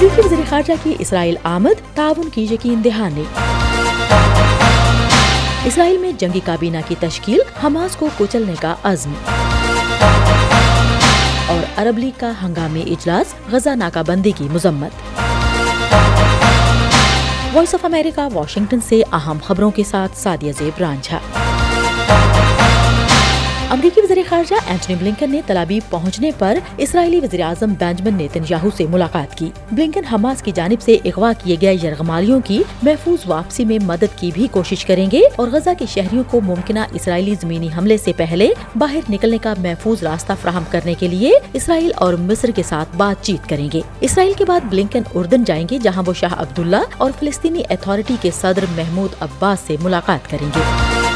امریکی وزیر خارجہ کی اسرائیل آمد، تعاون کی یقین دہانی۔ اسرائیل میں جنگی کابینہ کی تشکیل، حماس کو کچلنے کا عزم۔ اور عرب لیگ کا ہنگامی اجلاس، غزہ ناکہ بندی کی مذمت۔ وائس آف امریکہ واشنگٹن سے اہم خبروں کے ساتھ سعدیہ زیب رانجھا۔ امریکی وزیر خارجہ اینٹونی بلنکن نے تل ابیب پہنچنے پر اسرائیلی وزیراعظم بنجمن نیتن یاہو سے ملاقات کی۔ بلنکن حماس کی جانب سے اغوا کیے گئے یرغمالیوں کی محفوظ واپسی میں مدد کی بھی کوشش کریں گے اور غزہ کے شہریوں کو ممکنہ اسرائیلی زمینی حملے سے پہلے باہر نکلنے کا محفوظ راستہ فراہم کرنے کے لیے اسرائیل اور مصر کے ساتھ بات چیت کریں گے۔ اسرائیل کے بعد بلنکن اردن جائیں گے، جہاں وہ شاہ عبداللہ اور فلسطینی اتھارٹی کے صدر محمود عباس سے ملاقات کریں گے۔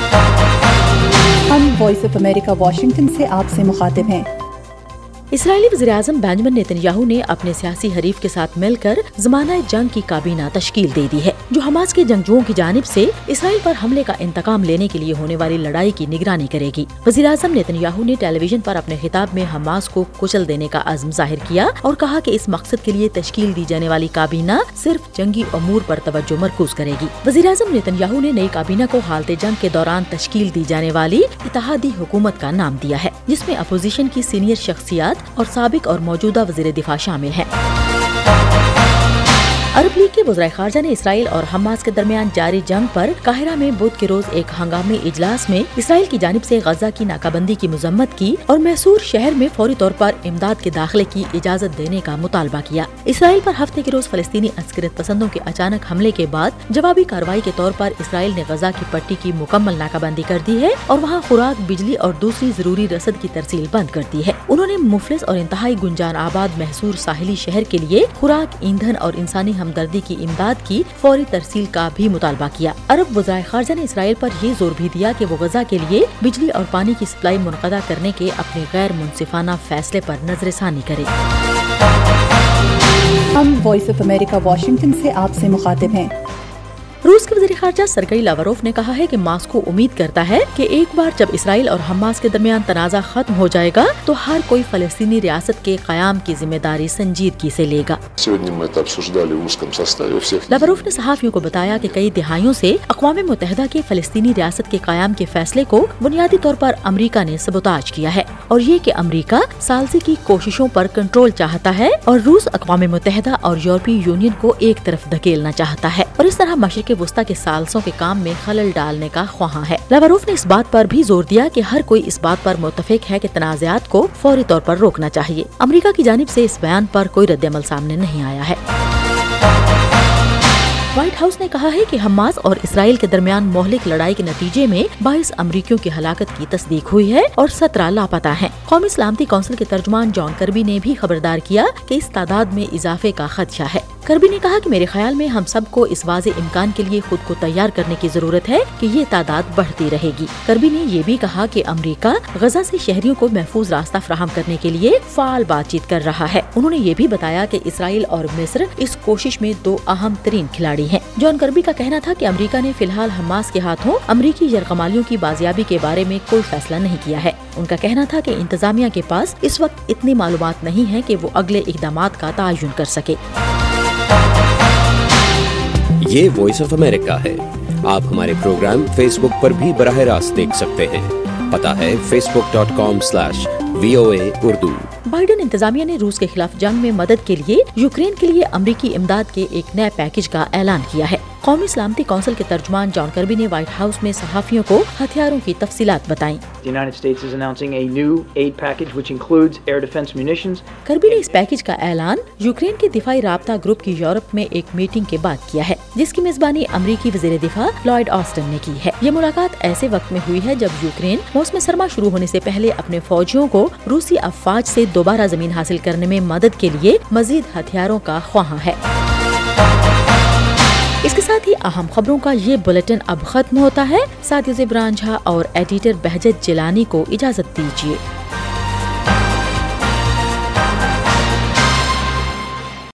ہم وائس آف امریکہ واشنگٹن سے آپ سے مخاطب ہیں۔ اسرائیلی وزیراعظم بنجمن نیتن یاہو نے اپنے سیاسی حریف کے ساتھ مل کر زمانہ جنگ کی کابینہ تشکیل دے دی ہے، جو حماس کے جنگجوؤں کی جانب سے اسرائیل پر حملے کا انتقام لینے کے لیے ہونے والی لڑائی کی نگرانی کرے گی۔ وزیراعظم نیتن یاہو نے ٹیلی ویژن پر اپنے خطاب میں حماس کو کچل دینے کا عزم ظاہر کیا اور کہا کہ اس مقصد کے لیے تشکیل دی جانے والی کابینہ صرف جنگی امور پر توجہ مرکوز کرے گی۔ وزیراعظم نیتن یاہو نے نئی کابینہ کو حالت جنگ کے دوران تشکیل دی جانے والی اتحادی حکومت کا نام دیا ہے، جس میں اپوزیشن کی سینئر شخصیات اور سابق اور موجودہ وزیر دفاع شامل ہیں۔ عرب لیگ کے وزراء خارجہ نے اسرائیل اور حماس کے درمیان جاری جنگ پر قاہرہ میں بدھ کے روز ایک ہنگامی اجلاس میں اسرائیل کی جانب سے غزہ کی ناکہ بندی کی مذمت کی اور محصور شہر میں فوری طور پر امداد کے داخلے کی اجازت دینے کا مطالبہ کیا۔ اسرائیل پر ہفتے کے روز فلسطینی عسکریت پسندوں کے اچانک حملے کے بعد جوابی کارروائی کے طور پر اسرائیل نے غزہ کی پٹی کی مکمل ناکہ بندی کر دی ہے اور وہاں خوراک، بجلی اور دوسری ضروری رسد کی ترسیل بند کر دی ہے۔ انہوں نے مفلس اور انتہائی گنجان آباد محصور ساحلی شہر کے لیے خوراک، ایندھن اور انسانی ہمدردی کی امداد کی فوری ترسیل کا بھی مطالبہ کیا۔ عرب وزراء خارجہ نے اسرائیل پر یہ زور بھی دیا کہ وہ غزہ کے لیے بجلی اور پانی کی سپلائی منقطع کرنے کے اپنے غیر منصفانہ فیصلے پر نظر ثانی کرے۔ ہم وائس آف امریکہ واشنگٹن سے آپ سے مخاطب ہیں۔ روس کے وزیر خارجہ سرگئی لاوروف نے کہا ہے کہ ماسکو امید کرتا ہے کہ ایک بار جب اسرائیل اور حماس کے درمیان تنازع ختم ہو جائے گا تو ہر کوئی فلسطینی ریاست کے قیام کی ذمہ داری سنجیدگی سے لے گا۔ لاوروف نے صحافیوں کو بتایا کہ کئی دہائیوں سے اقوام متحدہ کے فلسطینی ریاست کے قیام کے فیصلے کو بنیادی طور پر امریکہ نے سبوتاج کیا ہے، اور یہ کہ امریکہ ثالثی کی کوششوں پر کنٹرول چاہتا ہے اور روس اقوام متحدہ اور یورپی یونین کو ایک طرف دھکیلنا چاہتا ہے اور اس طرح مشرق وسطی کے ثالثوں کے کام میں خلل ڈالنے کا خواہاں ہے۔ لاوروف نے اس بات پر بھی زور دیا کہ ہر کوئی اس بات پر متفق ہے کہ تنازعات کو فوری طور پر روکنا چاہیے۔ امریکہ کی جانب سے اس بیان پر کوئی رد عمل سامنے نہیں آیا ہے۔ وائٹ ہاؤس نے کہا ہے کہ حماس اور اسرائیل کے درمیان مہلک لڑائی کے نتیجے میں 22 امریکیوں کی ہلاکت کی تصدیق ہوئی ہے اور 17 لاپتہ ہیں۔ قومی سلامتی کونسل کے ترجمان جان کربی نے بھی خبردار کیا کہ اس تعداد میں اضافے کا خدشہ ہے۔ کربی نے کہا کہ میرے خیال میں ہم سب کو اس واضح امکان کے لیے خود کو تیار کرنے کی ضرورت ہے کہ یہ تعداد بڑھتی رہے گی۔ کربی نے یہ بھی کہا کہ امریکہ غزہ سے شہریوں کو محفوظ راستہ فراہم کرنے کے لیے فعال بات چیت کر رہا ہے۔ انہوں نے یہ بھی بتایا کہ اسرائیل اور مصر اس کوشش میں دو اہم ترین کھلاڑی ہیں۔ جان کربی کا کہنا تھا کہ امریکہ نے فی الحال حماس کے ہاتھوں امریکی یرغمالیوں کی بازیابی کے بارے میں کوئی فیصلہ نہیں کیا ہے۔ ان کا کہنا تھا کہ انتظامیہ کے پاس اس وقت اتنی معلومات نہیں ہے کہ وہ اگلے اقدامات کا تعین کر سکے۔ یہ وائس آف امریکہ ہے۔ آپ ہمارے پروگرام فیس بک پر بھی براہ راست دیکھ سکتے ہیں۔ پتہ ہے facebook.com/VOA اردو۔ بائیڈن انتظامیہ نے روس کے خلاف جنگ میں مدد کے لیے یوکرین کے لیے امریکی امداد کے ایک نئے پیکج کا اعلان کیا ہے۔ قومی سلامتی کونسل کے ترجمان جان کربی نے وائٹ ہاؤس میں صحافیوں کو ہتھیاروں کی تفصیلات بتائیں۔ کربی نے اس پیکج کا اعلان یوکرین کے دفاعی رابطہ گروپ کی یورپ میں ایک میٹنگ کے بعد کیا ہے، جس کی میزبانی امریکی وزیر دفاع لوئڈ آسٹن نے کی ہے۔ یہ ملاقات ایسے وقت میں ہوئی ہے جب یوکرین موسم سرما شروع ہونے سے پہلے اپنے فوجیوں کو روسی افواج سے دوبارہ زمین حاصل کرنے میں مدد کے لیے مزید ہتھیاروں کا خواہاں ہے۔ اس کے ساتھ ہی اہم خبروں کا یہ بلیٹن اب ختم ہوتا ہے۔ سعدیہ زیب رانجھا اور ایڈیٹر بہجت جیلانی کو اجازت دیجیے۔